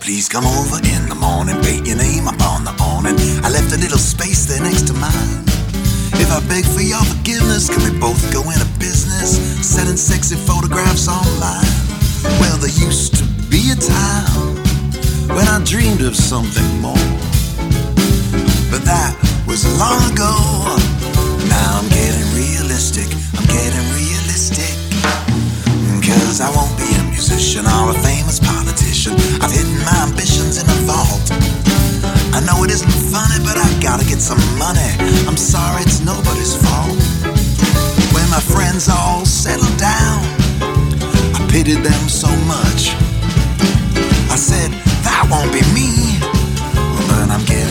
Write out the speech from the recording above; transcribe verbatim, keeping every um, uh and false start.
Please come over in the morning, write your name up on the awning. I left a little space there next to mine. If I beg for your forgiveness, can we both go into business, selling sexy photographs online? Well, there used to be a time when I dreamed of something more, but that was long ago. Now I'm getting realistic, I'm getting realistic. Cause I won't be a musician or a famous politician. I've hidden my ambitions in a vault. I know it isn't funny, but I gotta get some money. I'm sorry, it's nobody's fault. When my friends all settled down, I pitied them so much. I said, that won't be me, but I'm getting